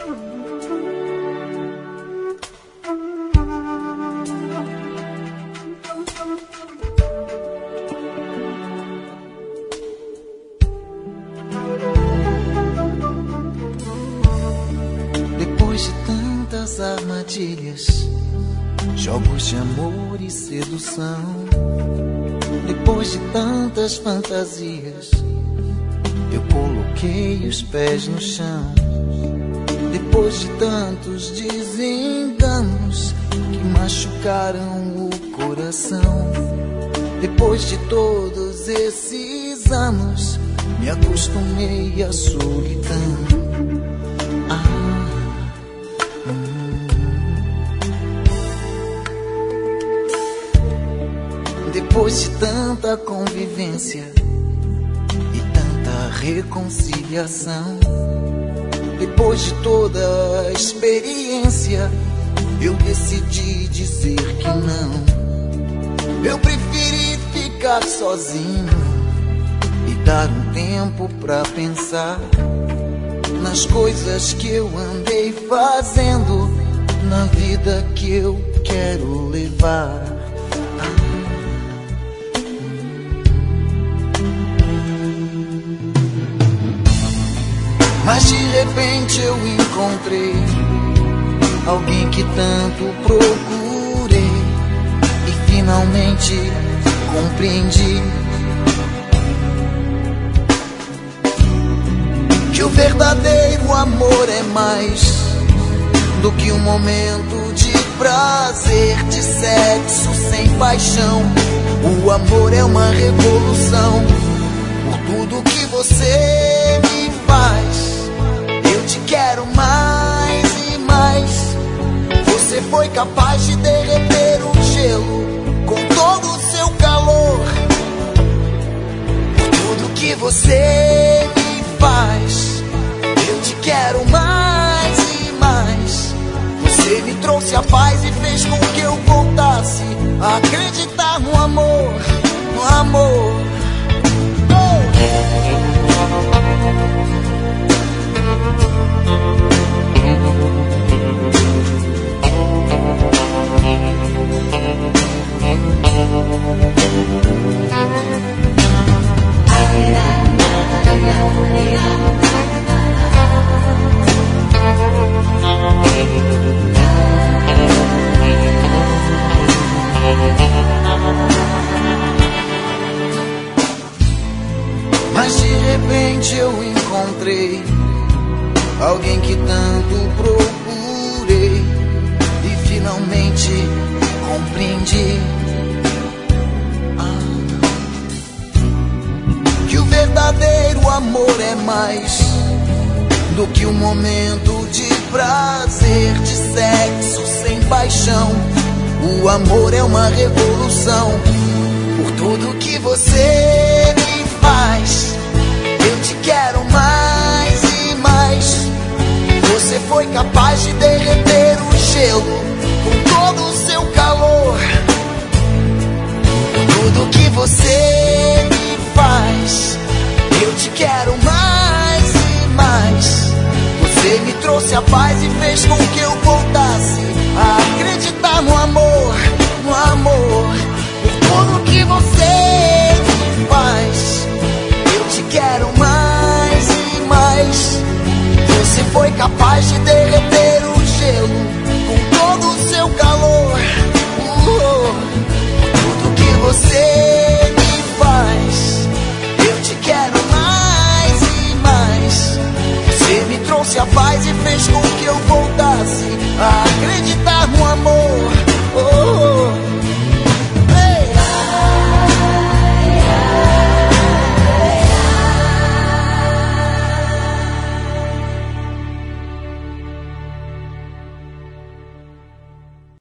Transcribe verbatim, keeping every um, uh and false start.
Depois de tantas armadilhas, jogos de amor e sedução, depois de tantas fantasias, eu coloquei os pés no chão. Depois de tantos desenganos que machucaram o coração, depois de todos esses anos, me acostumei à solidão. Depois de tanta convivência e tanta reconciliação, depois de toda a experiência, eu decidi dizer que não. Eu preferi ficar sozinho e dar um tempo pra pensar nas coisas que eu andei fazendo, na vida que eu quero levar. Mas de repente eu encontrei alguém que tanto procurei e finalmente compreendi que o verdadeiro amor é mais do que um momento de prazer, de sexo sem paixão. O amor é uma revolução por tudo que você me faz. Eu te quero mais e mais. Você foi capaz de derreter o gelo com todo o seu calor. Por tudo que você me faz, eu te quero mais e mais. Você me trouxe a paz e fez com que eu voltasse a acreditar no amor, no amor. Mas de repente eu encontrei alguém que tanto procurei e finalmente compreendi ah, que o verdadeiro amor é mais do que um momento de prazer, de sexo sem paixão. O amor é uma revolução por tudo que você me faz. Eu te quero mais e mais. Você foi capaz de derreter o gelo com todo o seu calor. Tudo que você me faz, eu te quero mais e mais. Você me trouxe a paz e fez com que eu voltasse a acreditar no amor, no amor. Por tudo que você me faz, eu te quero mais e mais. Você foi capaz de derreter o gelo com todo o seu calor. Uh, tudo que você